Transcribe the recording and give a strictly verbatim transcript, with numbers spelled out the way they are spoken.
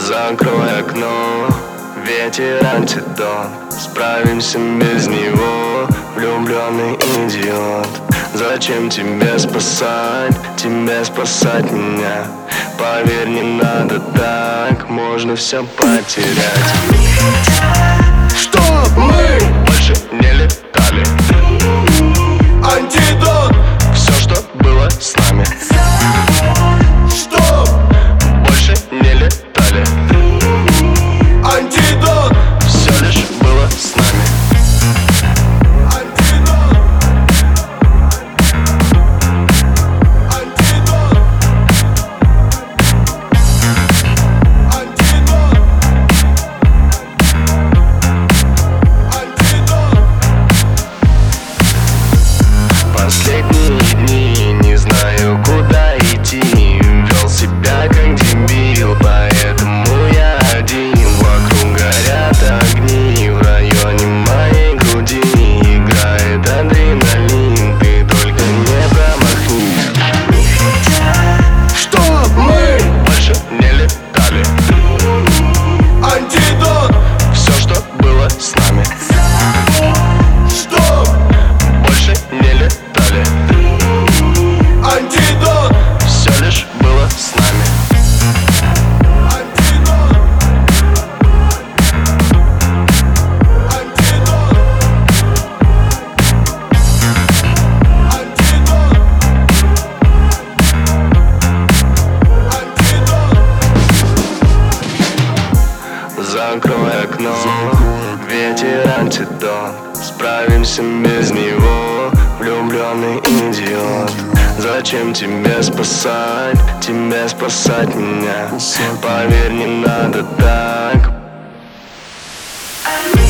Закрой окно, ветер антидот. Справимся без него, влюбленный идиот. Зачем тебе спасать, тебе спасать меня? Поверь, не надо так, можно все потерять. Чтоб мы больше не летали. Антидот. Все, что было с нами. Чтоб больше не летали. Антидот. Все лишь было с нами. Антидот. Антидот. Антидот. Антидот. Последние дни не знаю, куда идти. Вел себя как дебил, поэтому я один. Вокруг горят огни, в районе моей груди играет адреналин, ты только не промахнись. Чтоб мы больше не летали. Антидот. Все, что было с нами. Чтоб больше не летали. Антидот. Все лишь было с нами. Антидот. Антидот. Антидот. Антидот. Закрой окно, ветер антидот. Справимся без него, влюбленный идиот. Зачем тебе спасать, тебе спасать меня? Поверь, не надо так.